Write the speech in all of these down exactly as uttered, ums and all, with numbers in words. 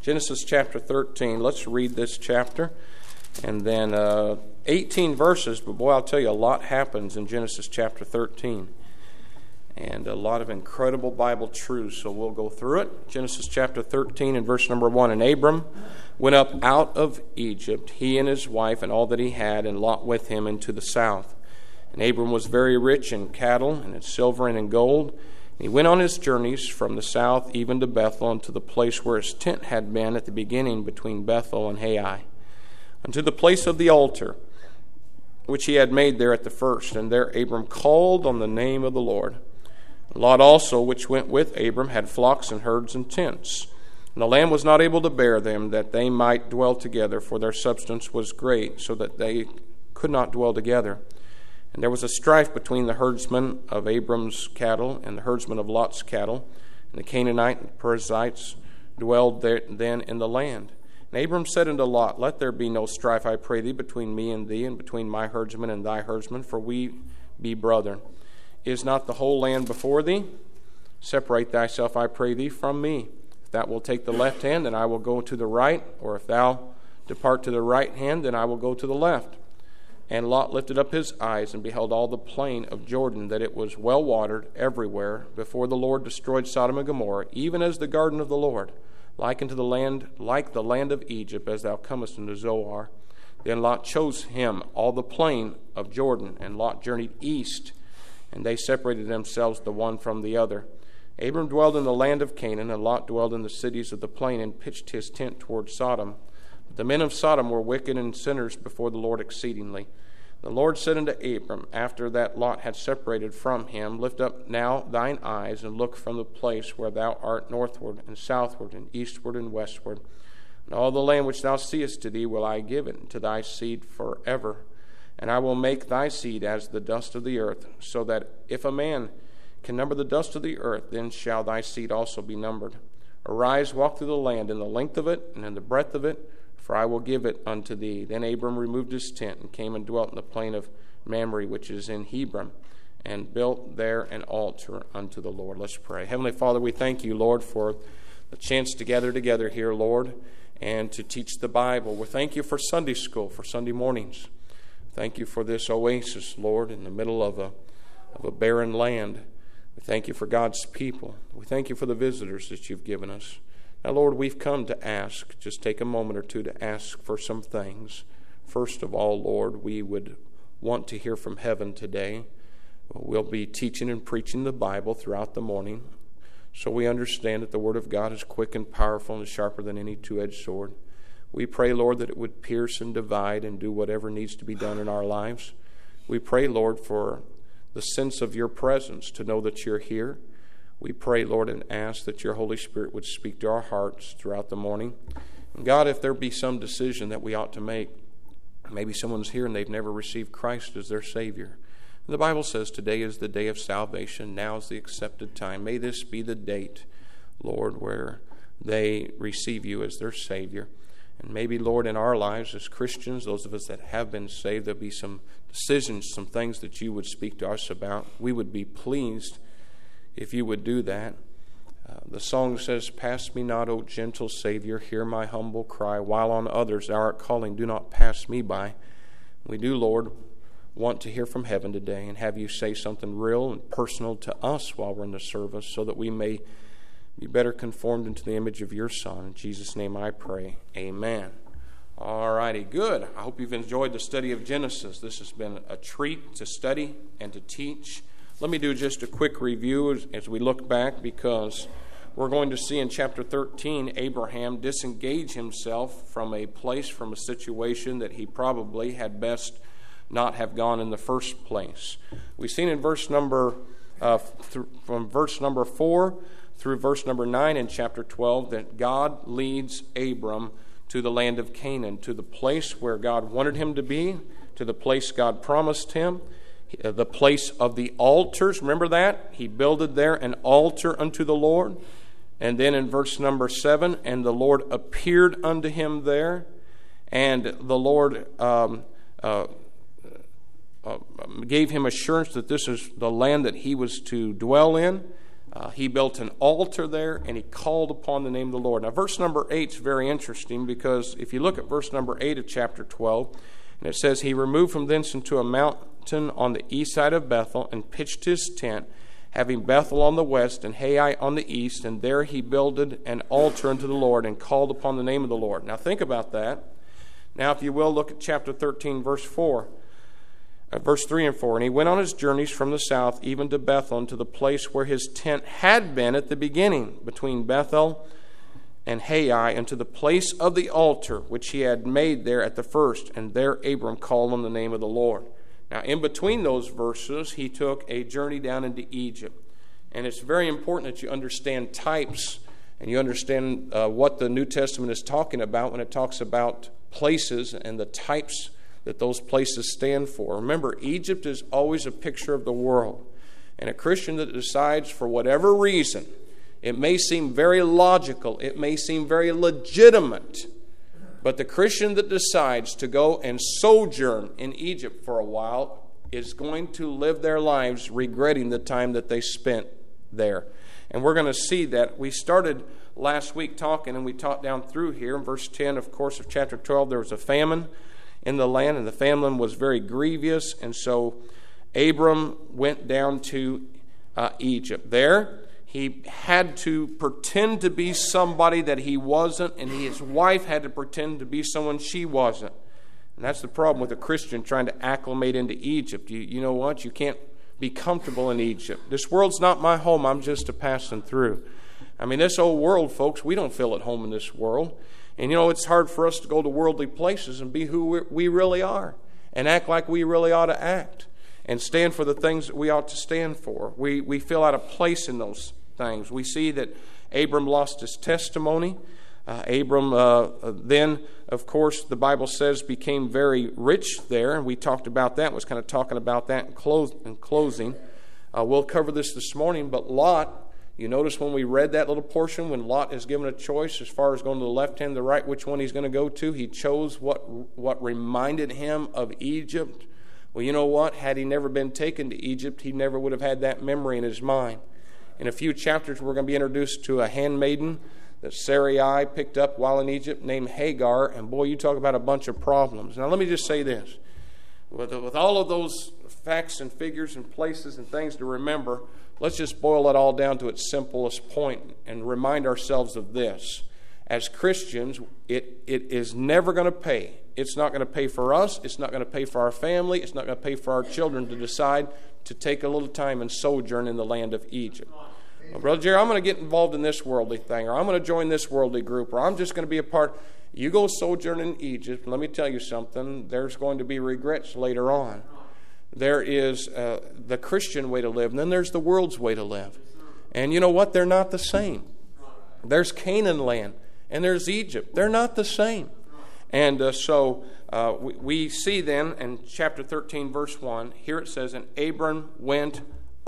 Genesis chapter thirteen. Let's read this chapter. And then uh, eighteen verses, but boy, I'll tell you, a lot happens in Genesis chapter thirteen. And a lot of incredible Bible truths, so we'll go through it. Genesis chapter thirteen and verse number one. And Abram went up out of Egypt, he and his wife and all that he had, and Lot with him into the south. And Abram was very rich in cattle and in silver and in gold. He went on his journeys from the south even to Bethel, and to the place where his tent had been at the beginning between Bethel and Hai, unto the place of the altar, which he had made there at the first. And there Abram called on the name of the Lord. Lot also, which went with Abram, had flocks and herds and tents. And the land was not able to bear them, that they might dwell together, for their substance was great, so that they could not dwell together. And there was a strife between the herdsmen of Abram's cattle and the herdsmen of Lot's cattle. And the Canaanite and Perizzites dwelled there then in the land. And Abram said unto Lot, Let there be no strife, I pray thee, between me and thee, and between my herdsmen and thy herdsmen, for we be brethren. Is not the whole land before thee? Separate thyself, I pray thee, from me. If thou wilt take the left hand, then I will go to the right. Or if thou depart to the right hand, then I will go to the left. And Lot lifted up his eyes and beheld all the plain of Jordan, that it was well watered everywhere, before the Lord destroyed Sodom and Gomorrah, even as the garden of the Lord, like unto the land, like the land of Egypt, as thou comest into Zoar. Then Lot chose him all the plain of Jordan, and Lot journeyed east, and they separated themselves the one from the other. Abram dwelled in the land of Canaan, and Lot dwelled in the cities of the plain, and pitched his tent toward Sodom. But the men of Sodom were wicked and sinners before the Lord exceedingly. The Lord said unto Abram, after that Lot had separated from him, Lift up now thine eyes, and look from the place where thou art northward, and southward, and eastward, and westward. And all the land which thou seest to thee will I give it to thy seed forever. And I will make thy seed as the dust of the earth, so that if a man can number the dust of the earth, then shall thy seed also be numbered. Arise, walk through the land in the length of it, and in the breadth of it, for I will give it unto thee. Then Abram removed his tent, and came and dwelt in the plain of Mamre, which is in Hebron, and built there an altar unto the Lord. Let's pray. Heavenly Father, we thank you, Lord, for the chance to gather together here, Lord, and to teach the Bible. We thank you for Sunday school, for Sunday mornings. Thank you for this oasis, Lord, in the middle of a of a barren land. We thank you for God's people. We thank you for the visitors that you've given us. Now, Lord, we've come to ask, just take a moment or two to ask for some things. First of all, Lord, we would want to hear from heaven today. We'll be teaching and preaching the Bible throughout the morning, so we understand that the Word of God is quick and powerful and sharper than any two-edged sword. We pray, Lord, that it would pierce and divide and do whatever needs to be done in our lives. We pray, Lord, for the sense of your presence, to know that you're here. We pray, Lord, and ask that your Holy Spirit would speak to our hearts throughout the morning. And God, if there be some decision that we ought to make, maybe someone's here and they've never received Christ as their Savior. And the Bible says today is the day of salvation. Now is the accepted time. May this be the date, Lord, where they receive you as their Savior. And maybe, Lord, in our lives as Christians, those of us that have been saved, there'll be some decisions, some things that you would speak to us about. We would be pleased if you would do that. Uh, the song says, Pass me not, O gentle Savior, hear my humble cry, while on others thou art calling, do not pass me by. We do, Lord, want to hear from heaven today and have you say something real and personal to us while we're in the service, so that we may be better conformed into the image of your Son. In Jesus' name I pray. Amen. All righty, good. I hope you've enjoyed the study of Genesis. This has been a treat to study and to teach. Let me do just a quick review as, as we look back, because we're going to see in chapter thirteen Abraham disengage himself from a place, from a situation that he probably had best not have gone in the first place. We've seen in verse number uh, th- from verse number four through verse number nine in chapter twelve that God leads Abram to the land of Canaan, to the place where God wanted him to be, to the place God promised him, the place of the altars. Remember that? He builded there an altar unto the Lord. And then in verse number seven, and the Lord appeared unto him there, and the Lord um, uh, uh, gave him assurance that this is the land that he was to dwell in. Uh, he built an altar there, and he called upon the name of the Lord. Now, verse number eight is very interesting, because if you look at verse number eight of chapter twelve, and it says, he removed from thence into a mountain on the east side of Bethel, and pitched his tent, having Bethel on the west and Hai on the east, and there he builded an altar unto the Lord, and called upon the name of the Lord. Now, think about that. Now, if you will, look at chapter thirteen, verse four. Uh, verse three and four, and he went on his journeys from the south, even to Bethel, to the place where his tent had been at the beginning, between Bethel and Hai, and to the place of the altar which he had made there at the first. And there Abram called on the name of the Lord. Now, in between those verses, he took a journey down into Egypt. And it's very important that you understand types, and you understand uh, what the New Testament is talking about when it talks about places and the types that those places stand for. Remember, Egypt is always a picture of the world. And a Christian that decides, for whatever reason, it may seem very logical, it may seem very legitimate, but the Christian that decides to go and sojourn in Egypt for a while is going to live their lives regretting the time that they spent there. And we're going to see that. We started last week talking, and we taught down through here in verse ten, of course, of chapter twelve, there was a famine in the land, and the famine was very grievous, and so Abram went down to uh, Egypt. There, he had to pretend to be somebody that he wasn't, and his wife had to pretend to be someone she wasn't. And that's the problem with a Christian trying to acclimate into Egypt. You, you know what? You can't be comfortable in Egypt. This world's not my home. I'm just a passing through. I mean, this old world, folks, we don't feel at home in this world. And, you know, it's hard for us to go to worldly places and be who we really are and act like we really ought to act and stand for the things that we ought to stand for. We, we feel out of place in those things. We see that Abram lost his testimony. Uh, Abram uh, then, of course, the Bible says became very rich there, and we talked about that, was kind of talking about that in, close, in closing. Uh, we'll cover this this morning, but Lot, you notice when we read that little portion, when Lot is given a choice as far as going to the left hand, the right, which one he's going to go to, he chose what what reminded him of Egypt. Well, you know what? Had he never been taken to Egypt, he never would have had that memory in his mind. In a few chapters, we're going to be introduced to a handmaiden that Sarai picked up while in Egypt named Hagar, and boy, you talk about a bunch of problems. Now, let me just say this. With, with all of those facts and figures and places and things to remember, let's just boil it all down to its simplest point and remind ourselves of this. As Christians, it, it is never going to pay. It's not going to pay for us. It's not going to pay for our family. It's not going to pay for our children to decide to take a little time and sojourn in the land of Egypt. Well, Brother Jerry, I'm going to get involved in this worldly thing, or I'm going to join this worldly group, or I'm just going to be a part. You go sojourn in Egypt, let me tell you something, there's going to be regrets later on. There is uh, the Christian way to live, and then there's the world's way to live. And you know what? They're not the same. There's Canaan land, and there's Egypt. They're not the same. And uh, so uh, we, we see then in chapter thirteen, verse one, here it says, and Abram went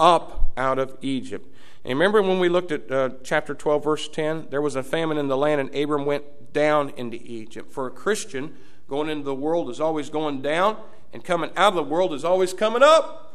up out of Egypt. And remember when we looked at uh, chapter twelve, verse ten, there was a famine in the land, and Abram went down into Egypt. For a Christian, going into the world is always going down, and coming out of the world is always coming up.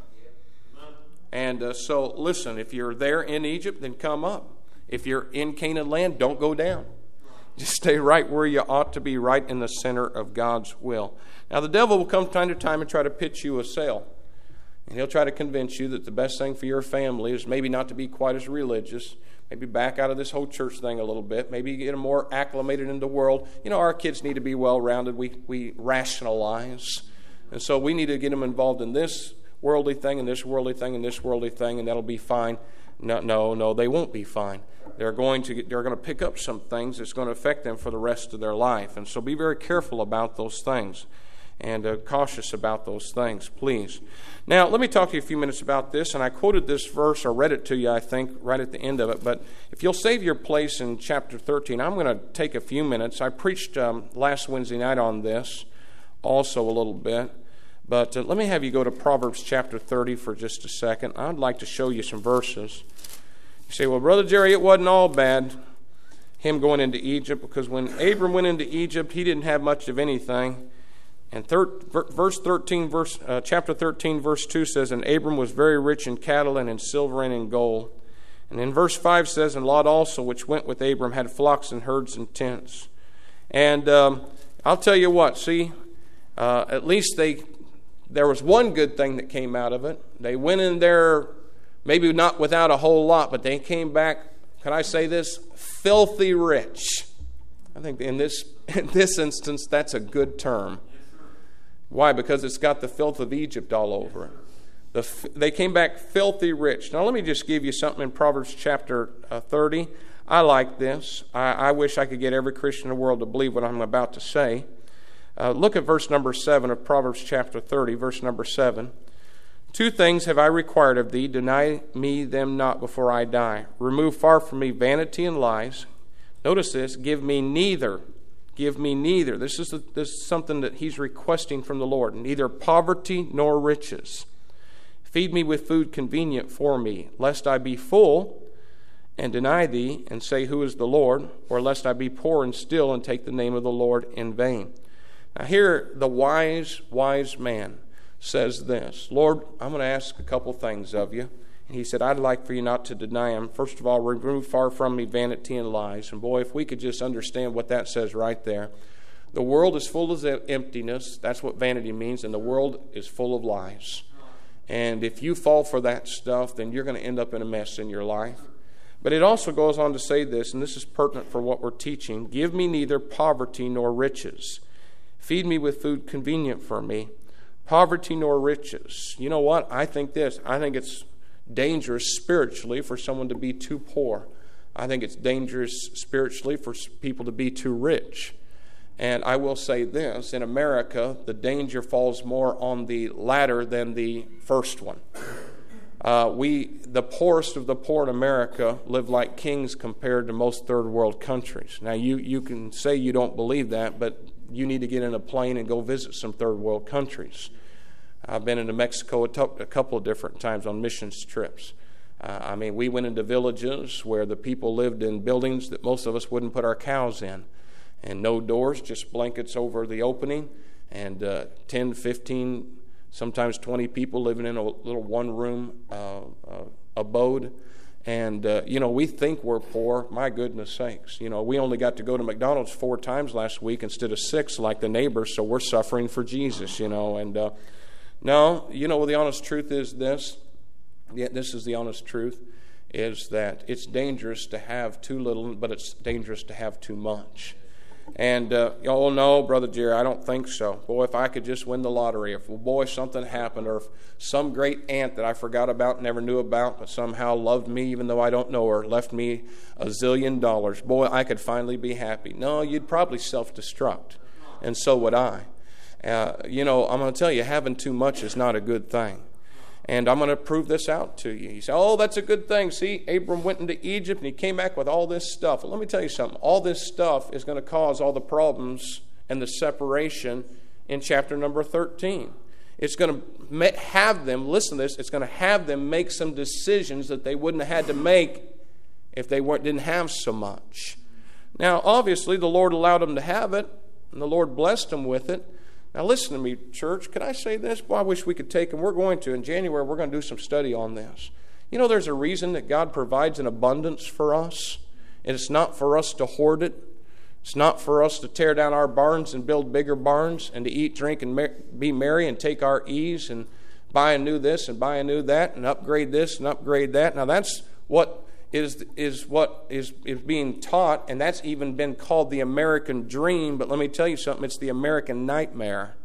And uh, so, listen, if you're there in Egypt, then come up. If you're in Canaan land, don't go down. Just stay right where you ought to be, right in the center of God's will. Now, the devil will come time to time and try to pitch you a sale. And he'll try to convince you that the best thing for your family is maybe not to be quite as religious, maybe back out of this whole church thing a little bit, maybe get them more acclimated in the world. You know, our kids need to be well-rounded. We, we rationalize. And so we need to get them involved in this worldly thing and this worldly thing and this worldly thing, and that'll be fine. No, no, no, they won't be fine. They're going to get, they're going to pick up some things that's going to affect them for the rest of their life. And so be very careful about those things and uh, cautious about those things, please. Now, let me talk to you a few minutes about this. And I quoted this verse, or read it to you, I think, right at the end of it. But if you'll save your place in chapter thirteen, I'm going to take a few minutes. I preached um, last Wednesday night on this also a little bit. But uh, let me have you go to Proverbs chapter thirty for just a second. I'd like to show you some verses. You say, well, Brother Jerry, it wasn't all bad, him going into Egypt, because when Abram went into Egypt, he didn't have much of anything. And thir- verse thirteen, verse uh, chapter thirteen, verse two says, and Abram was very rich in cattle and in silver and in gold. And then verse five says, and Lot also, which went with Abram, had flocks and herds and tents. And um, I'll tell you what, see, uh, at least they there was one good thing that came out of it. They went in there, maybe not without a whole lot, but they came back, can I say this, filthy rich. I think in this in this instance, that's a good term. Why? Because it's got the filth of Egypt all over it. The, they came back filthy rich. Now, let me just give you something in Proverbs chapter uh, thirty. I like this. I, I wish I could get every Christian in the world to believe what I'm about to say. Uh, look at verse number seven of Proverbs chapter thirty, verse number seven. Two things have I required of thee, deny me them not before I die. Remove far from me vanity and lies. Notice this, give me neither, give me neither. This is, a, this is something that he's requesting from the Lord. Neither poverty nor riches. Feed me with food convenient for me, lest I be full and deny thee and say, who is the Lord? Or lest I be poor and still and take the name of the Lord in vain. Now here, the wise, wise man says this, Lord, I'm going to ask a couple things of you. And he said, I'd like for you not to deny him. First of all, remove far from me vanity and lies. And boy, if we could just understand what that says right there. The world is full of emptiness. That's what vanity means. And the world is full of lies. And if you fall for that stuff, then you're going to end up in a mess in your life. But it also goes on to say this, and this is pertinent for what we're teaching. Give me neither poverty nor riches. Feed me with food convenient for me. Poverty nor riches. You know what? I think this. I think it's dangerous spiritually for someone to be too poor. I think it's dangerous spiritually for people to be too rich. And I will say this, in America, the danger falls more on the latter than the first one. Uh, we, the poorest of the poor in America, live like kings compared to most third world countries. Now, you, you can say you don't believe that, but you need to get in a plane and go visit some third world countries. I've been into Mexico a, t- a couple of different times on missions trips. Uh, I mean, we went into villages where the people lived in buildings that most of us wouldn't put our cows in. And no doors, just blankets over the opening. And uh, ten, fifteen, sometimes twenty people living in a little one-room uh, uh, abode. And, uh, you know, we think we're poor. My goodness sakes. You know, we only got to go to McDonald's four times last week instead of six like the neighbors, so we're suffering for Jesus, you know. And uh, no, you know, the honest truth is this. Yeah, this is the honest truth, is that it's dangerous to have too little, but it's dangerous to have too much. And, uh, oh, no, Brother Jerry, I don't think so. Boy, if I could just win the lottery, if, well, boy, something happened, or if some great aunt that I forgot about, never knew about, but somehow loved me even though I don't know her, left me a zillion dollars, boy, I could finally be happy. No, you'd probably self-destruct, and so would I. Uh, you know, I'm going to tell you, having too much is not a good thing. And I'm going to prove this out to you. You say, oh, that's a good thing. See, Abram went into Egypt and he came back with all this stuff. Well, let me tell you something. All this stuff is going to cause all the problems and the separation in chapter number thirteen. It's going to have them, listen to this, it's going to have them make some decisions that they wouldn't have had to make if they weren't didn't have so much. Now, obviously, the Lord allowed them to have it, and the Lord blessed them with it. Now listen to me, church. Can I say this? Boy, I wish we could take, and we're going to. In January, we're going to do some study on this. You know, there's a reason that God provides an abundance for us. And it's not for us to hoard it. It's not for us to tear down our barns and build bigger barns and to eat, drink, and mer- be merry and take our ease and buy a new this and buy a new that and upgrade this and upgrade that. Now that's what is is what is, is being taught, and that's even been called the American dream. But let me tell you something, it's the American nightmare.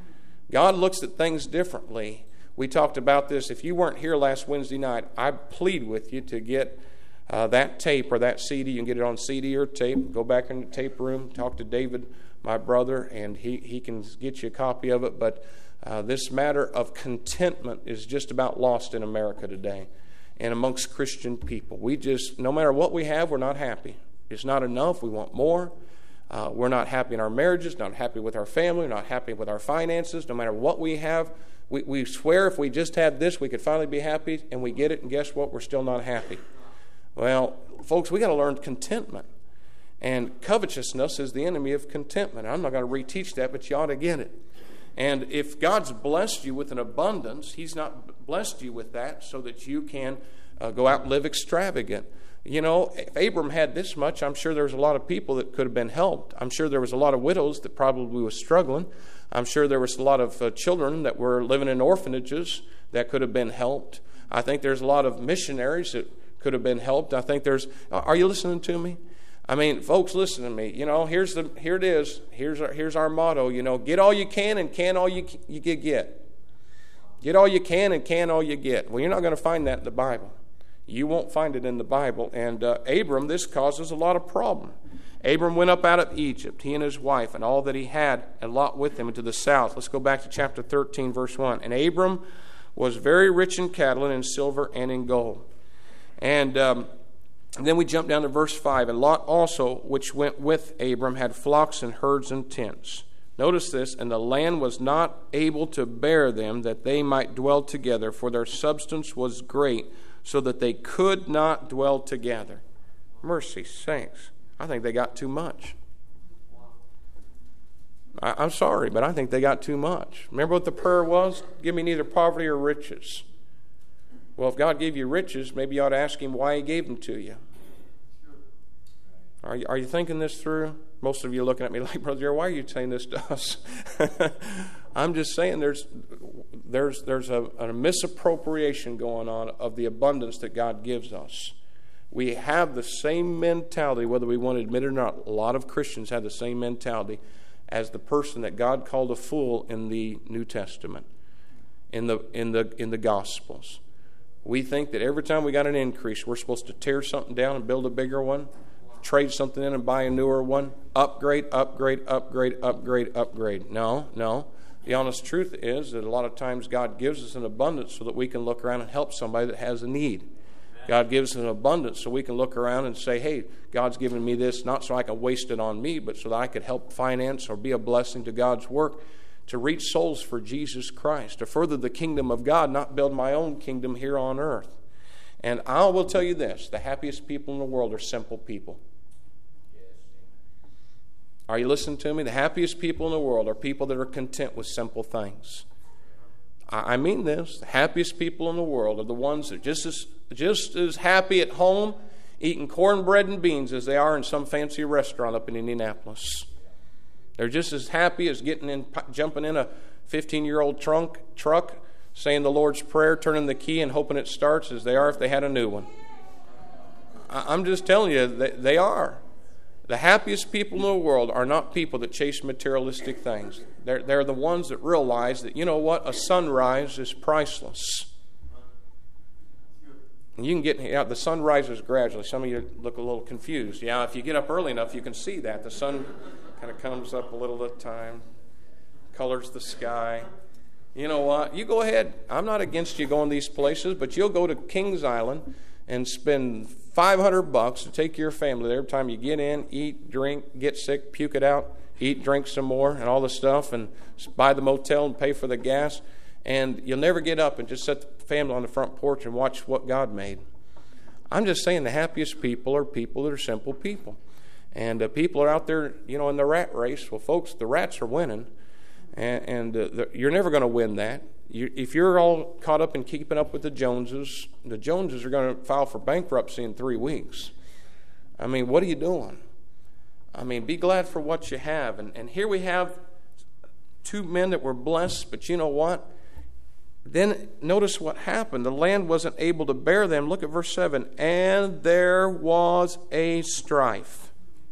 God looks at things differently. We talked about this. If you weren't here last Wednesday night, I plead with you to get uh, that tape or that C D. You can get it on C D or tape. Go back in the tape room, talk to David, my brother, and he, he can get you a copy of it. But uh, this matter of contentment is just about lost in America today. And amongst Christian people, we just, no matter what we have, we're not happy. It's not enough. We want more. Uh, we're not happy in our marriages, not happy with our family, not happy with our finances. No matter what we have, we, we swear if we just had this, we could finally be happy, and we get it, and guess what? We're still not happy. Well, folks, we got to learn contentment. And covetousness is the enemy of contentment. I'm not going to reteach that, but you ought to get it. And if God's blessed you with an abundance, He's not blessed you with that so that you can uh, go out and live extravagant. You know, if Abram had this much, I'm sure there was a lot of people that could have been helped. I'm sure there was a lot of widows that probably was struggling. I'm sure there was a lot of uh, children that were living in orphanages that could have been helped. I think there's a lot of missionaries that could have been helped. I think there's, are you listening to me? I mean, folks, listen to me. You know, here's the, here it is. Here's our, here's our motto. You know, get all you can and can all you you get. Get all you can and can all you get. Well, you're not going to find that in the Bible. You won't find it in the Bible. And uh, Abram, this causes a lot of problem. Abram went up out of Egypt, he and his wife, and all that he had, and Lot with him into the south. Let's go back to chapter thirteen, verse one. And Abram was very rich in cattle and in silver and in gold. And, um, and then we jump down to verse five. And Lot also, which went with Abram, had flocks and herds and tents. Notice this, and the land was not able to bear them, that they might dwell together, for their substance was great, so that they could not dwell together. Mercy sakes. I think they got too much. I, I'm sorry, but I think they got too much. Remember what the prayer was? Give me neither poverty or riches. Well, if God gave you riches, maybe you ought to ask Him why He gave them to you. Are you, are you thinking this through? Most of you are looking at me like, Brother Jerry, why are you saying this to us? I'm just saying there's there's there's a, a misappropriation going on of the abundance that God gives us. We have the same mentality, whether we want to admit it or not. A lot of Christians have the same mentality as the person that God called a fool in the New Testament, in the in the in the Gospels. We think that every time we got an increase, we're supposed to tear something down and build a bigger one, trade something in and buy a newer one, upgrade, upgrade, upgrade, upgrade, upgrade. No, no. The honest truth is that a lot of times God gives us an abundance so that we can look around and help somebody that has a need. God gives us an abundance so we can look around and say, hey, God's given me this not so I can waste it on me, but so that I could help finance or be a blessing to God's work, to reach souls for Jesus Christ, to further the kingdom of God, not build my own kingdom here on earth. And I will tell you this, the happiest people in the world are simple people. Are you listening to me? The happiest people in the world are people that are content with simple things. I mean this. The happiest people in the world are the ones that are just as, just as happy at home eating cornbread and beans as they are in some fancy restaurant up in Indianapolis. They're just as happy as getting in, jumping in a fifteen-year-old trunk truck, saying the Lord's Prayer, turning the key and hoping it starts as they are if they had a new one. I'm just telling you, they, they are. The happiest people in the world are not people that chase materialistic things. They're, they're the ones that realize that, you know what, a sunrise is priceless. And you can get, yeah, the sun rises gradually. Some of you look a little confused. Yeah, if you get up early enough, you can see that. The sun kind of comes up a little at a time, colors the sky. You know what, you go ahead. I'm not against you going these places, but you'll go to Kings Island and spend five hundred bucks to take your family there every time you get in, eat, drink, get sick, puke it out, eat, drink some more, and all the stuff, and buy the motel and pay for the gas, and you'll never get up and just set the family on the front porch and watch what God made. I'm just saying the happiest people are people that are simple people. And uh, people are out there, you know, in the rat race. Well, folks, the rats are winning, and, and uh, the, you're never going to win that. You, if you're all caught up in keeping up with the Joneses, the Joneses are going to file for bankruptcy in three weeks. I mean, what are you doing? I mean, be glad for what you have. And, and here we have two men that were blessed, but you know what? Then notice what happened. The land wasn't able to bear them. Look at verse seven. And there was a strife.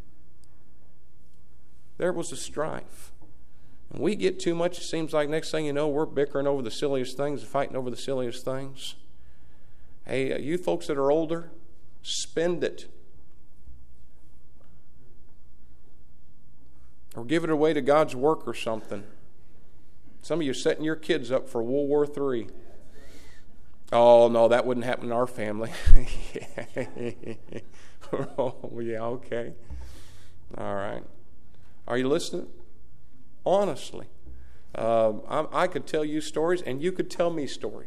There was a strife. And we get too much, it seems like next thing you know, we're bickering over the silliest things, fighting over the silliest things. Hey, uh, you folks that are older, spend it. Or give it away to God's work or something. Some of you are setting your kids up for World War Three. Oh, no, that wouldn't happen in our family. Oh, yeah, okay. All right. Are you listening? Honestly. Uh, I, I could tell you stories, and you could tell me stories.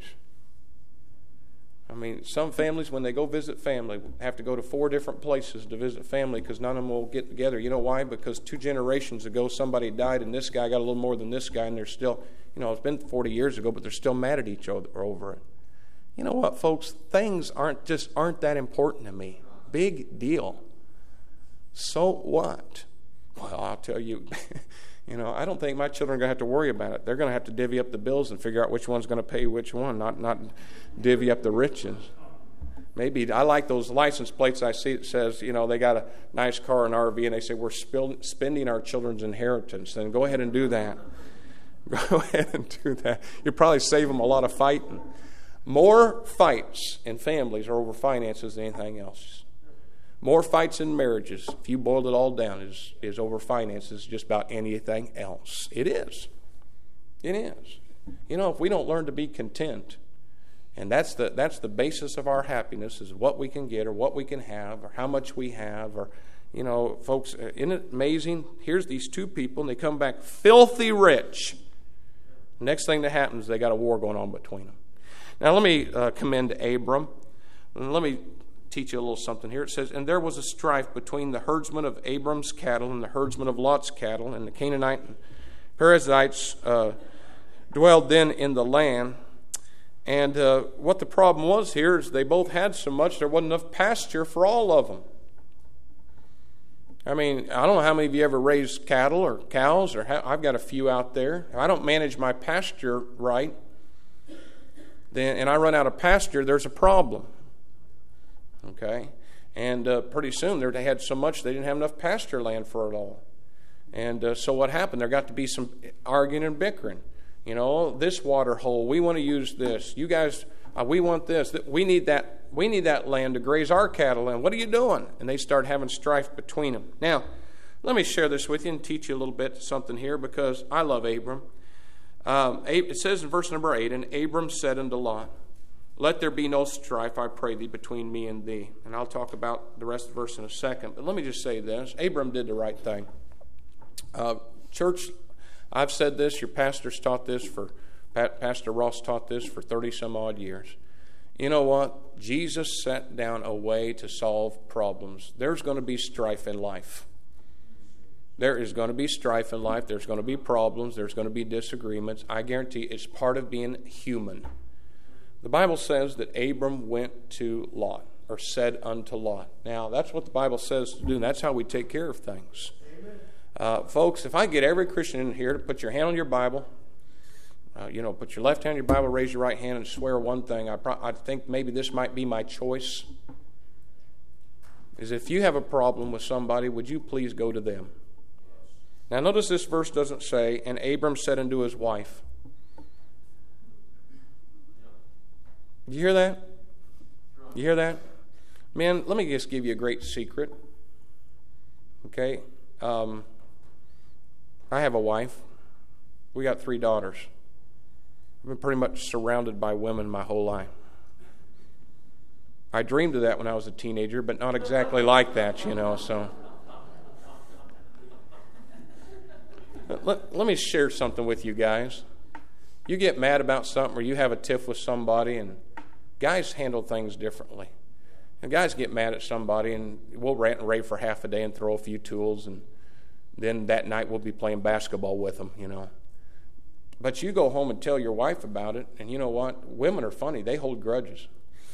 I mean, some families, when they go visit family, have to go to four different places to visit family because none of them will get together. You know why? Because two generations ago, somebody died, and this guy got a little more than this guy, and they're still, you know, it's been forty years ago, but they're still mad at each other over it. You know what, folks? Things aren't just aren't that important to me. Big deal. So what? Well, I'll tell you, you know, I don't think my children are going to have to worry about it. They're going to have to divvy up the bills and figure out which one's going to pay which one, not not divvy up the riches. Maybe I like those license plates I see that says, you know, they got a nice car and R V, and they say we're spil- spending our children's inheritance. Then go ahead and do that. Go ahead and do that. You'll probably save them a lot of fighting. More fights in families are over finances than anything else. More fights in marriages, if you boil it all down, is, is over finances just about anything else. It is. It is. You know, if we don't learn to be content, and that's the that's the basis of our happiness, is what we can get or what we can have or how much we have. Or, you know, folks, isn't it amazing? Here's these two people, and they come back filthy rich. Next thing that happens, they got a war going on between them. Now, let me uh, commend Abram. And let me teach you a little something here. It says, and there was a strife between the herdsmen of Abram's cattle and the herdsmen of Lot's cattle, and the Canaanite and Perizzites uh, dwelled then in the land. And uh, what the problem was here is they both had so much, there wasn't enough pasture for all of them. I mean, I don't know how many of you ever raised cattle or cows, or ha- I've got a few out there. If I don't manage my pasture right, then and I run out of pasture, there's a problem. Okay, and uh, pretty soon they had so much they didn't have enough pasture land for it all. And uh, so what happened? There got to be some arguing and bickering. You know, this water hole, we want to use this. You guys, uh, we want this. We need that. We need that land to graze our cattle in. What are you doing? And they start having strife between them. Now, let me share this with you and teach you a little bit something here, because I love Abram. Um, it says in verse number eight, and Abram said unto Lot, let there be no strife, I pray thee, between me and thee. And I'll talk about the rest of the verse in a second. But let me just say this. Abram did the right thing. Uh, church, I've said this. Your pastor's taught this for, Pastor Ross taught this for thirty some odd years. You know what? Jesus set down a way to solve problems. There's going to be strife in life. There is going to be strife in life. There's going to be problems. There's going to be disagreements. I guarantee it's part of being human. The Bible says that Abram went to Lot, or said unto Lot. Now, that's what the Bible says to do, and that's how we take care of things. Uh, folks, if I get every Christian in here to put your hand on your Bible, uh, you know, put your left hand on your Bible, raise your right hand, and swear one thing, I, pro- I think maybe this might be my choice, is if you have a problem with somebody, would you please go to them? Now, notice this verse doesn't say, and Abram said unto his wife. You hear that? You hear that? Man, let me just give you a great secret. Okay? Um, I have a wife. We got three daughters. I've been pretty much surrounded by women my whole life. I dreamed of that when I was a teenager, but not exactly like that, you know, so. Let, let me share something with you guys. You get mad about something, or you have a tiff with somebody, and guys handle things differently. And guys get mad at somebody, and we'll rant and rave for half a day and throw a few tools, and then that night we'll be playing basketball with them, you know. But you go home and tell your wife about it, and you know what? Women are funny. They hold grudges.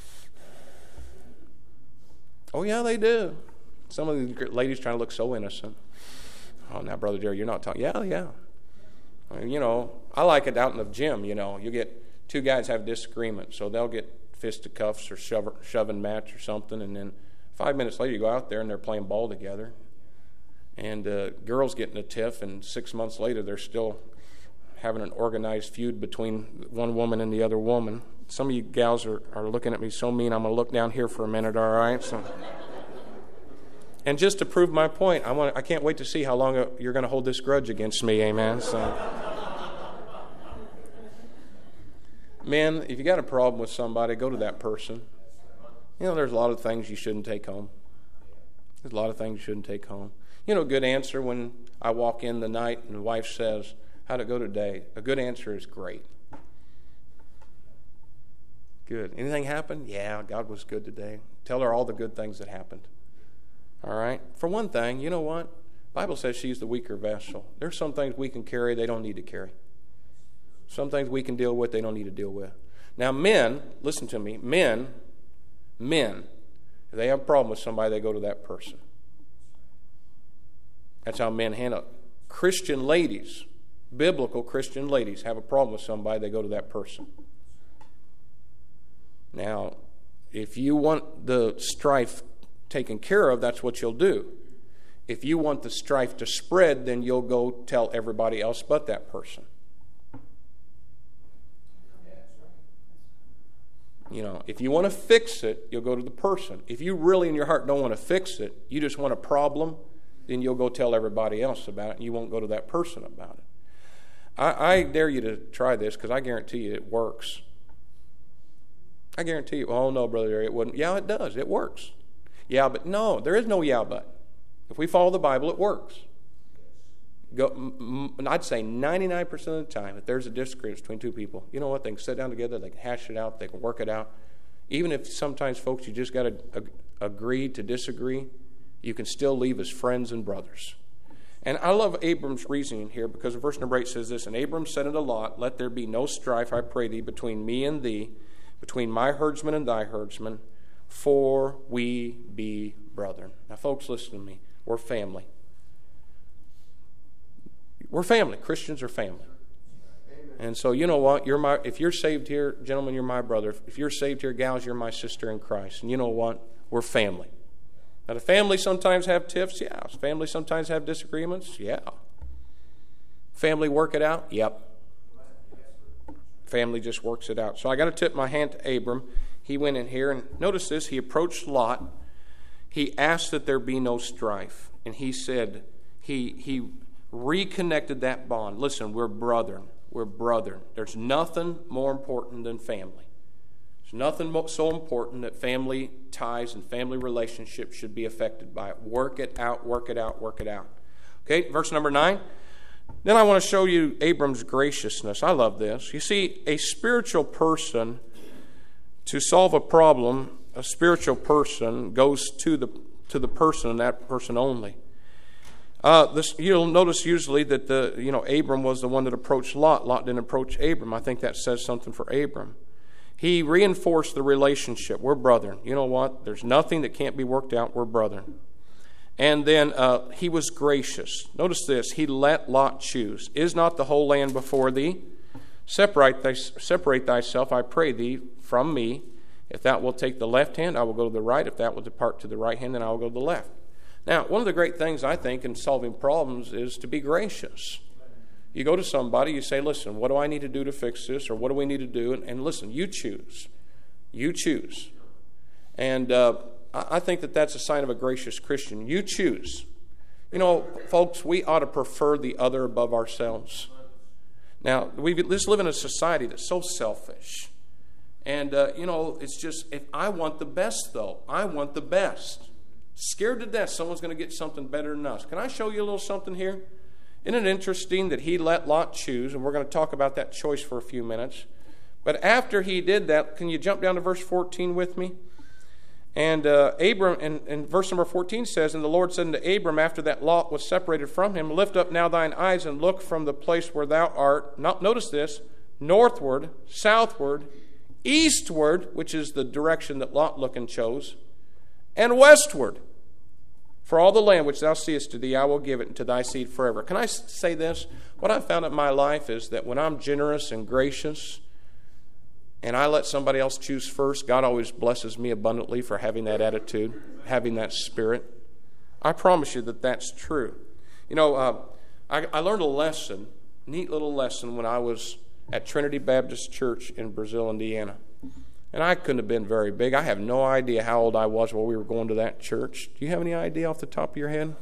Oh, yeah, they do. Some of these ladies trying to look so innocent. Oh, now, Brother Jerry, you're not talking. Yeah, yeah. I mean, you know, I like it out in the gym, you know. You get two guys have disagreement, so they'll get fisticuffs or shove, shoving match or something, and then five minutes later you go out there and they're playing ball together. And uh, girls get in a tiff, and six months later they're still having an organized feud between one woman and the other woman. Some of you gals are, are looking at me so mean, I'm going to look down here for a minute, all right? So, and just to prove my point, I want I can't wait to see how long you're going to hold this grudge against me, amen? So, men, if you got a problem with somebody, go to that person. You know, there's a lot of things you shouldn't take home. There's a lot of things you shouldn't take home. You know, a good answer when I walk in the night and the wife says, how'd it go today? A good answer is great. Good. Anything happened? Yeah, God was good today. Tell her all the good things that happened. All right? For one thing, you know what? The Bible says she's the weaker vessel. There's some things we can carry they don't need to carry. Some things we can deal with they don't need to deal with. Now, men, listen to me, men, men, if they have a problem with somebody, they go to that person. That's how men handle it. Christian ladies, biblical Christian ladies, have a problem with somebody, they go to that person. Now, if you want the strife taken care of, that's what you'll do. If you want the strife to spread, then you'll go tell everybody else but that person. You know, if you want to fix it, you'll go to the person. If you really in your heart don't want to fix it, you just want a problem, then you'll go tell everybody else about it, and you won't go to that person about it. I, I dare you to try this, because I guarantee you it works. I guarantee you, oh no, Brother Larry, it wouldn't. Yeah, it does. It works. Yeah, but no, there is no yeah, but. If we follow the Bible, it works. Go, m- m- I'd say ninety-nine percent of the time, if there's a disagreement between two people, you know what? They can sit down together, they can hash it out, they can work it out. Even if sometimes, folks, you just got to ag- agree to disagree, you can still leave as friends and brothers. And I love Abram's reasoning here, because verse number eight says this, and Abram said unto Lot, let there be no strife, I pray thee, between me and thee, between my herdsmen and thy herdsmen, for we be brethren. Now, folks, listen to me. We're family. We're family. Christians are family. Amen. And so, you know what? You're my. If you're saved here, gentlemen, you're my brother. If you're saved here, gals, you're my sister in Christ. And you know what? We're family. Now, do families sometimes have tiffs? Yeah. Families sometimes have disagreements? Yeah. Family work it out? Yep. Family just works it out. So I got to tip my hand to Abram. He went in here, and notice this. He approached Lot. He asked that there be no strife. And he said, he he reconnected that bond. Listen, we're brethren. We're brethren. There's nothing more important than family. There's nothing so important that family ties and family relationships should be affected by it. Work it out, work it out, work it out. Okay, verse number nine. Then I want to show you Abram's graciousness. I love this. You see, a spiritual person, to solve a problem, a spiritual person goes to the to the person and that person only. Uh, this, you'll notice usually that the you know Abram was the one that approached Lot. Lot didn't approach Abram. I think that says something for Abram. He reinforced the relationship. We're brethren. You know what? There's nothing that can't be worked out. We're brethren. And then uh, he was gracious. Notice this. He let Lot choose. Is not the whole land before thee? Separate, thy, separate thyself, I pray thee, from me. If thou wilt take the left hand, I will go to the right. If thou wilt depart to the right hand, then I will go to the left. Now, one of the great things, I think, in solving problems is to be gracious. You go to somebody, you say, listen, what do I need to do to fix this? Or what do we need to do? And, and listen, you choose. You choose. And uh, I think that that's a sign of a gracious Christian. You choose. You know, folks, we ought to prefer the other above ourselves. Now, we just live in a society that's so selfish. And, uh, you know, it's just, if I want the best, though. I want the best. Scared to death someone's going to get something better than us. Can I show you a little something here? Isn't it interesting that he let Lot choose? And we're going to talk about that choice for a few minutes. But after he did that, can you jump down to verse fourteen with me? And uh, Abram, and, and verse number fourteen says, and the Lord said unto Abram, after that Lot was separated from him, lift up now thine eyes and look from the place where thou art. Not, notice this, northward, southward, eastward, which is the direction that Lot looked and chose, and westward. For all the land which thou seest to thee, I will give it unto thy seed forever. Can I say this? What I've found in my life is that when I'm generous and gracious, and I let somebody else choose first, God always blesses me abundantly for having that attitude, having that spirit. I promise you that that's true. You know, uh, I, I learned a lesson, neat little lesson, when I was at Trinity Baptist Church in Brazil, Indiana. And I couldn't have been very big. I have no idea how old I was while we were going to that church. Do you have any idea off the top of your head?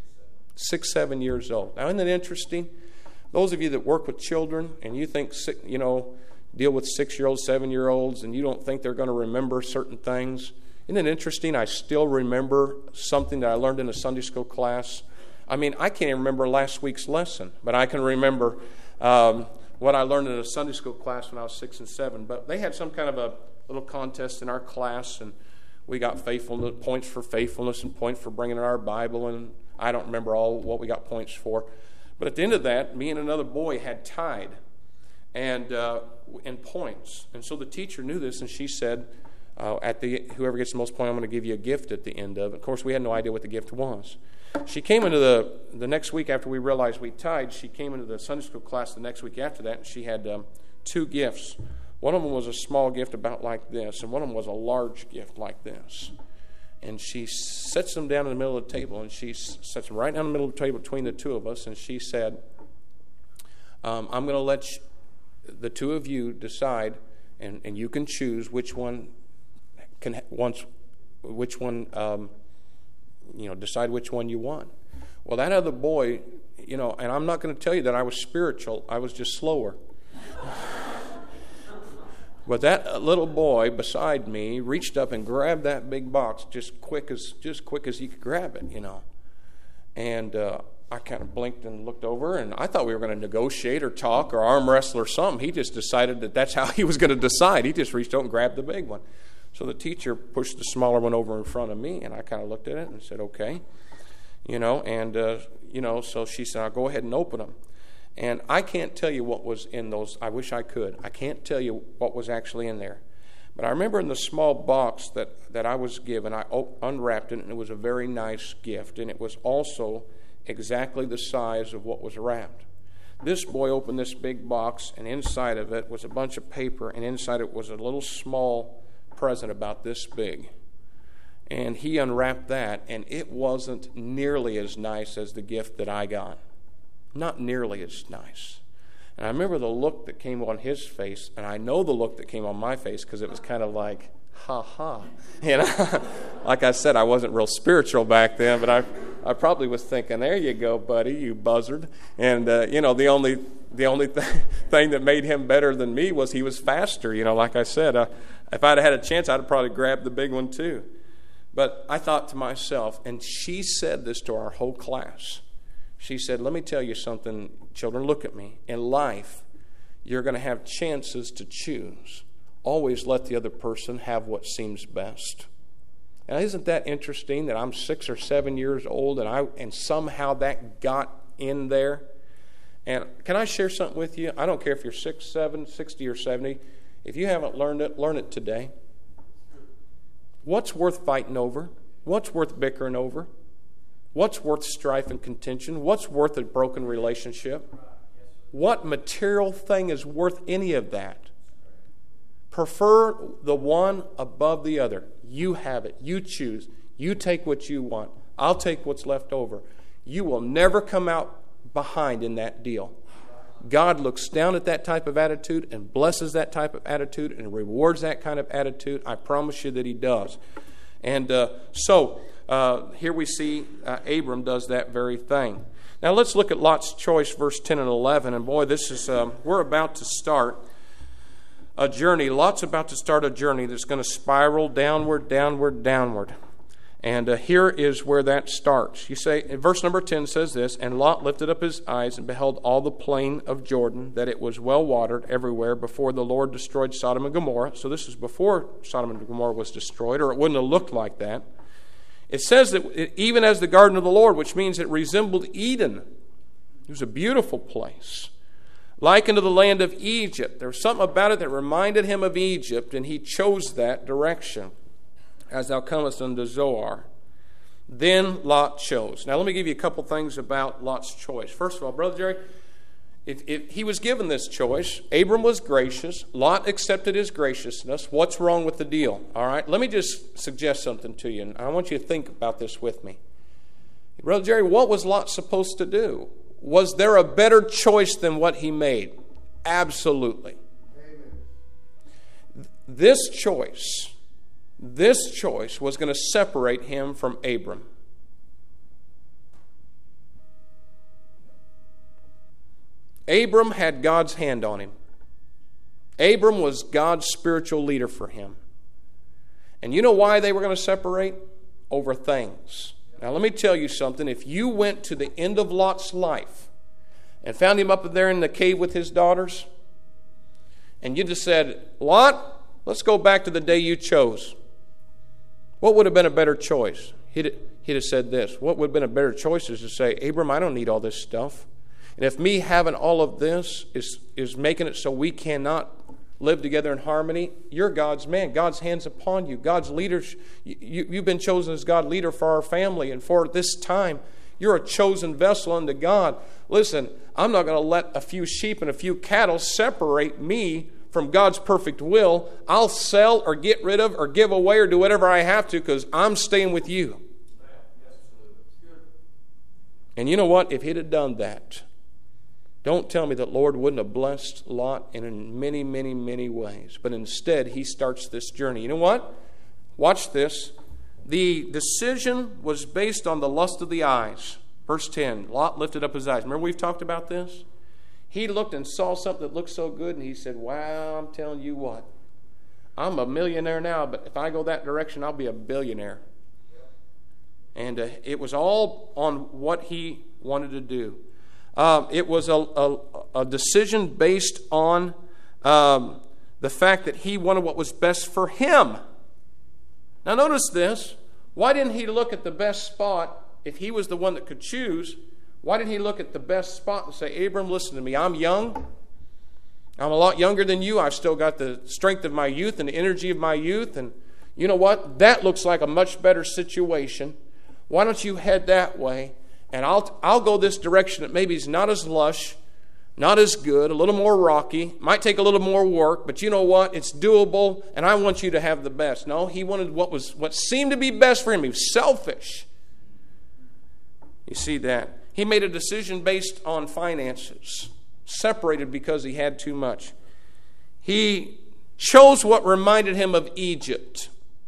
Six, seven years old. Now, isn't it interesting? Those of you that work with children and you think, you know, deal with six-year-olds, seven-year-olds, and you don't think they're going to remember certain things. Isn't it interesting? I still remember something that I learned in a Sunday school class. I mean, I can't even remember last week's lesson, but I can remember um, what I learned in a Sunday school class when I was six and seven. But they had some kind of a little contest in our class, and we got faithfulness, points for faithfulness and points for bringing in our Bible, and I don't remember all what we got points for. But at the end of that, me and another boy had tied. and uh, in points. And so the teacher knew this, and she said, uh, "At the whoever gets the most points, I'm going to give you a gift at the end of it." Of course, we had no idea what the gift was. She came into the the next week after we realized we tied. She came into the Sunday school class the next week after that, and she had um, two gifts. One of them was a small gift about like this, and one of them was a large gift like this. And she sets them down in the middle of the table, and she sets them right down in the middle of the table between the two of us, and she said, um, I'm going to let you, the two of you decide, and, and you can choose which one can once, which one, um, you know, decide which one you want. Well, that other boy, you know, and I'm not going to tell you that I was spiritual, I was just slower. But that little boy beside me reached up and grabbed that big box just quick as just quick as he could grab it, you know. And uh, I kind of blinked and looked over, and I thought we were going to negotiate or talk or arm wrestle or something. He just decided that that's how he was going to decide. He just reached out and grabbed the big one. So the teacher pushed the smaller one over in front of me, and I kind of looked at it and said, okay. You know, and, uh, you know, so she said, I'll go ahead and open them. And I can't tell you what was in those. I wish I could. I can't tell you what was actually in there. But I remember in the small box that, that I was given, I unwrapped it, and it was a very nice gift. And it was also exactly the size of what was wrapped. This boy opened this big box, and inside of it was a bunch of paper, and inside it was a little small present about this big. And he unwrapped that, and it wasn't nearly as nice as the gift that I got. Not nearly as nice. And I remember the look that came on his face, and I know the look that came on my face because it was kind of like, ha ha. You know, like I said, I wasn't real spiritual back then, but I I probably was thinking, there you go, buddy, you buzzard. And, uh, you know, the only the only th- thing that made him better than me was he was faster. You know, like I said, uh, if I'd had a chance, I'd have probably grabbed the big one too. But I thought to myself, and she said this to our whole class, she said, let me tell you something, children, look at me. In life, you're going to have chances to choose. Always let the other person have what seems best. Now, isn't that interesting that I'm six or seven years old and I and somehow that got in there? And can I share something with you? I don't care if you're six, seven, sixty, or seventy. If you haven't learned it, learn it today. What's worth fighting over? What's worth bickering over? What's worth strife and contention? What's worth a broken relationship? What material thing is worth any of that? Prefer the one above the other. You have it. You choose. You take what you want. I'll take what's left over. You will never come out behind in that deal. God looks down at that type of attitude and blesses that type of attitude and rewards that kind of attitude. I promise you that He does. And uh, so... Uh, here we see uh, Abram does that very thing. Now let's look at Lot's choice, verse ten and eleven. And boy, this is um, we're about to start a journey. Lot's about to start a journey that's going to spiral downward, downward, downward. And uh, here is where that starts. You say, verse number ten says this, and Lot lifted up his eyes and beheld all the plain of Jordan, that it was well watered everywhere before the Lord destroyed Sodom and Gomorrah. So this is before Sodom and Gomorrah was destroyed, or it wouldn't have looked like that. It says that it, even as the garden of the Lord, which means it resembled Eden. It was a beautiful place. Like unto the land of Egypt. There was something about it that reminded him of Egypt, and he chose that direction. As thou comest unto Zoar. Then Lot chose. Now let me give you a couple things about Lot's choice. First of all, Brother Jerry, if, if he was given this choice, Abram was gracious. Lot accepted his graciousness. What's wrong with the deal? All right, let me just suggest something to you, and I want you to think about this with me. Brother Jerry, what was Lot supposed to do? Was there a better choice than what he made? Absolutely. Amen. This choice, this choice was going to separate him from Abram. Abram had God's hand on him. Abram was God's spiritual leader for him. And you know why they were going to separate? Over things. Now let me tell you something. If you went to the end of Lot's life and found him up there in the cave with his daughters, and you just said, Lot, let's go back to the day you chose. What would have been a better choice? He'd, he'd have said this. What would have been a better choice is to say, Abram, I don't need all this stuff. And if me having all of this is, is making it so we cannot live together in harmony, you're God's man. God's hand's upon you. God's leaders, you, you've been chosen as God's leader for our family and for this time. You're a chosen vessel unto God. Listen, I'm not going to let a few sheep and a few cattle separate me from God's perfect will. I'll sell or get rid of or give away or do whatever I have to because I'm staying with you. And you know what? If he'd have done that, don't tell me that Lord wouldn't have blessed Lot in many, many, many ways. But instead, he starts this journey. You know what? Watch this. The decision was based on the lust of the eyes. Verse ten, Lot lifted up his eyes. Remember we've talked about this? He looked and saw something that looked so good, and he said, wow, I'm telling you what. I'm a millionaire now, but if I go that direction, I'll be a billionaire. And uh, it was all on what he wanted to do. Um, it was a, a, a decision based on um, the fact that he wanted what was best for him. Now notice this. Why didn't he look at the best spot if he was the one that could choose? Why didn't he look at the best spot and say, Abram, listen to me. I'm young. I'm a lot younger than you. I've still got the strength of my youth and the energy of my youth. And you know what? That looks like a much better situation. Why don't you head that way? And I'll I'll go this direction that maybe is not as lush, not as good, a little more rocky, might take a little more work, but you know what? It's doable, and I want you to have the best. No, he wanted what was what seemed to be best for him. He was selfish. You see that? He made a decision based on finances, separated because he had too much. He chose what reminded him of Egypt.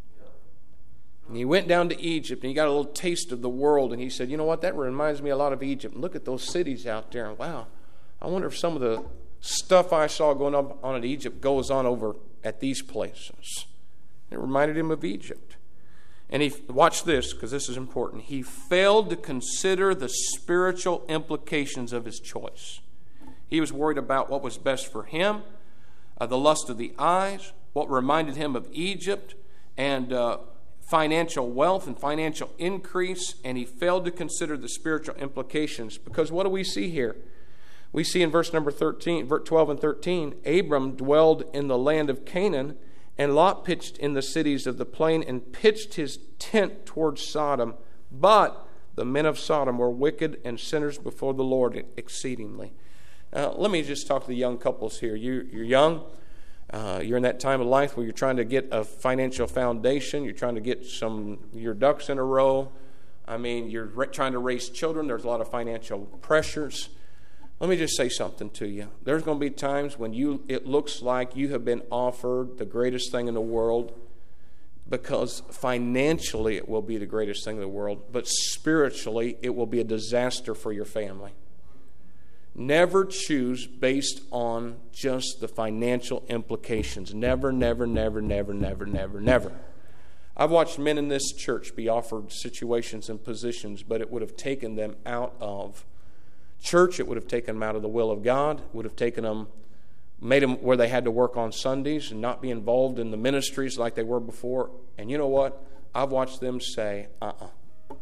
And he went down to Egypt, and he got a little taste of the world, and he said, you know what, that reminds me a lot of Egypt. Look at those cities out there, and wow, I wonder if some of the stuff I saw going on in Egypt goes on over at these places. It reminded him of Egypt. And he, watch this, because this is important. He failed to consider the spiritual implications of his choice. He was worried about what was best for him, uh, the lust of the eyes, what reminded him of Egypt, and uh, financial wealth and financial increase, and he failed to consider the spiritual implications. Because what do we see here? We see in verse number thirteen, verse twelve and thirteen, Abram dwelled in the land of Canaan, and Lot pitched in the cities of the plain and pitched his tent towards Sodom. But the men of Sodom were wicked and sinners before the Lord exceedingly. Now, let me just talk to the young couples here. You, you're young. Uh, you're in that time of life where you're trying to get a financial foundation. You're trying to get some your ducks in a row. I mean, you're re- trying to raise children. There's a lot of financial pressures. Let me just say something to you. There's going to be times when you it looks like you have been offered the greatest thing in the world, because financially it will be the greatest thing in the world, but spiritually it will be a disaster for your family. Never choose based on just the financial implications. Never, never, never, never, never, never, never. I've watched men in this church be offered situations and positions, but it would have taken them out of church. It would have taken them out of the will of God. It would have taken them, made them where they had to work on Sundays and not be involved in the ministries like they were before. And you know what? I've watched them say, uh-uh.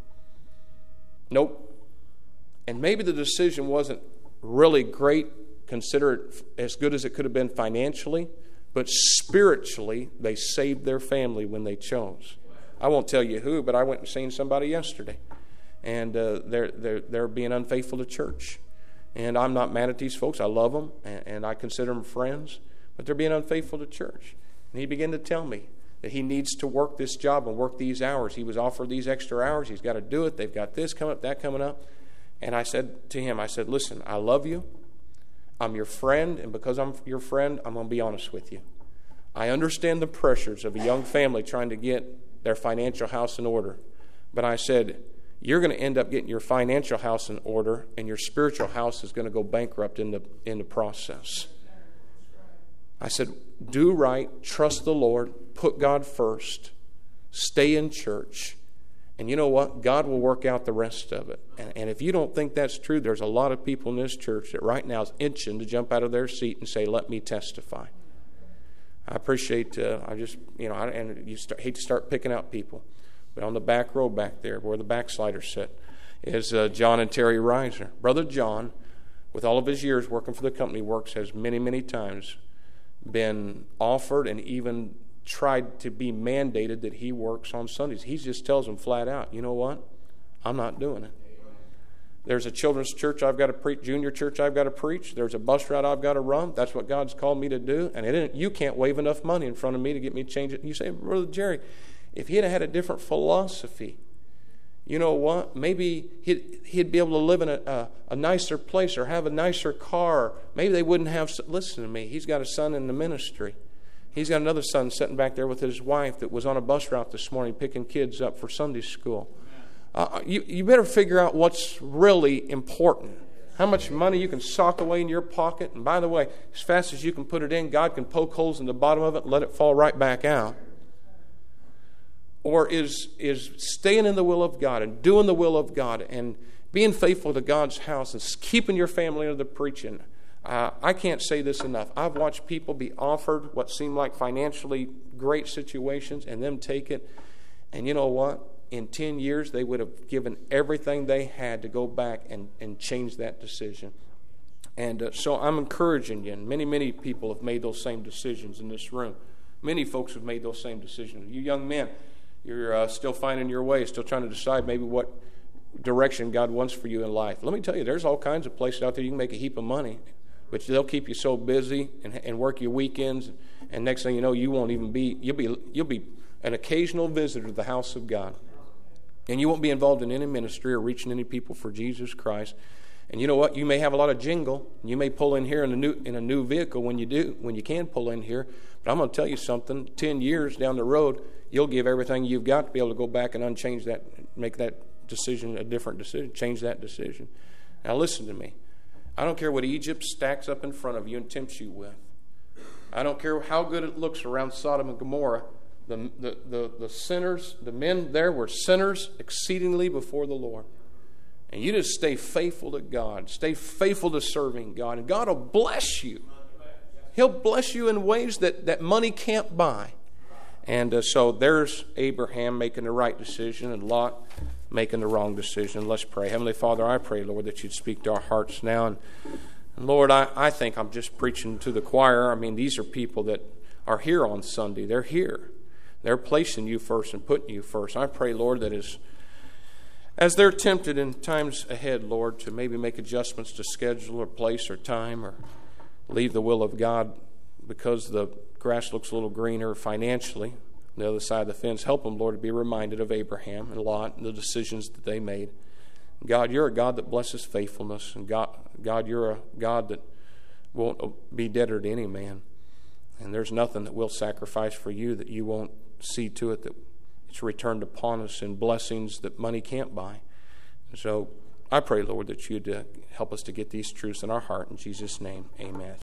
Nope. And maybe the decision wasn't really great, consider it as good as it could have been financially, but spiritually they saved their family when they chose. I won't tell you who, but I went and seen somebody yesterday, and uh, they're they're they're being unfaithful to church. And I'm not mad at these folks. I love them, and, and I consider them friends, but they're being unfaithful to church. And he began to tell me that he needs to work this job and work these hours. He was offered these extra hours. He's got to do it. They've got this coming up, that coming up. And I said to him, I said, listen, I love you. I'm your friend, and because I'm your friend, I'm going to be honest with you. I understand the pressures of a young family trying to get their financial house in order. But I said, you're going to end up getting your financial house in order, and your spiritual house is going to go bankrupt in the, in the process. I said, do right, trust the Lord, put God first, stay in church. And you know what? God will work out the rest of it. And, and if you don't think that's true, there's a lot of people in this church that right now is itching to jump out of their seat and say, let me testify. I appreciate, uh, I just, you know, I, and you start, hate to start picking out people. But on the back row back there, where the backsliders sit, is uh, John and Terry Reiser. Brother John with all of his years working for the company he works, has many, many times been offered and even tried to be mandated that he works on Sundays. He just tells them flat out, you know what? I'm not doing it. There's a children's church I've got to preach, junior church I've got to preach. There's a bus route I've got to run. That's what God's called me to do. And it isn't, you can't wave enough money in front of me to get me to change it. And you say, Brother Jerry, if he'd have had a different philosophy, you know what? Maybe he'd, he'd be able to live in a, a, a nicer place or have a nicer car. Maybe they wouldn't have... Listen to me. He's got a son in the ministry. He's got another son sitting back there with his wife that was on a bus route this morning picking kids up for Sunday school. Uh, you, you better figure out what's really important. How much money you can sock away in your pocket. And by the way, as fast as you can put it in, God can poke holes in the bottom of it and let it fall right back out. Or is, is staying in the will of God and doing the will of God and being faithful to God's house and keeping your family under the preaching. Uh, I can't say this enough. I've watched people be offered what seem like financially great situations and them take it. And you know what? In ten years, they would have given everything they had to go back and, and change that decision. And uh, so I'm encouraging you, and many, many people have made those same decisions in this room. Many folks have made those same decisions. You young men, you're uh, still finding your way, still trying to decide maybe what direction God wants for you in life. Let me tell you, there's all kinds of places out there you can make a heap of money, but they'll keep you so busy and, and work your weekends, and next thing you know, you won't even be, you'll be, you'll be an occasional visitor to the house of God. And you won't be involved in any ministry or reaching any people for Jesus Christ. And you know what? You may have a lot of jingle. You may pull in here in a new in a new vehicle when you do, when you can pull in here. But I'm going to tell you something. Ten years down the road, you'll give everything you've got to be able to go back and unchange that, make that decision a different decision, change that decision. Now listen to me. I don't care what Egypt stacks up in front of you and tempts you with. I don't care how good it looks around Sodom and Gomorrah. The, the, the, the sinners, the men there were sinners exceedingly before the Lord. And you just stay faithful to God. Stay faithful to serving God. And God will bless you. He'll bless you in ways that, that money can't buy. And uh, so there's Abraham making the right decision and Lot making the wrong decision. Let's pray. Heavenly Father, I pray, Lord, that you'd speak to our hearts now. And, and Lord, I, I think I'm just preaching to the choir. I mean, these are people that are here on Sunday. They're here. They're placing you first and putting you first. I pray, Lord, that as, as they're tempted in times ahead, Lord, to maybe make adjustments to schedule or place or time or leave the will of God because the grass looks a little greener financially on the other side of the fence, help them, Lord, to be reminded of Abraham and Lot and the decisions that they made. God, you're a God that blesses faithfulness. And God, God, you're a God that won't be debtor to any man. And there's nothing that we'll sacrifice for you that you won't see to it that it's returned upon us in blessings that money can't buy. And so I pray, Lord, that you'd uh, help us to get these truths in our heart. In Jesus' name, amen.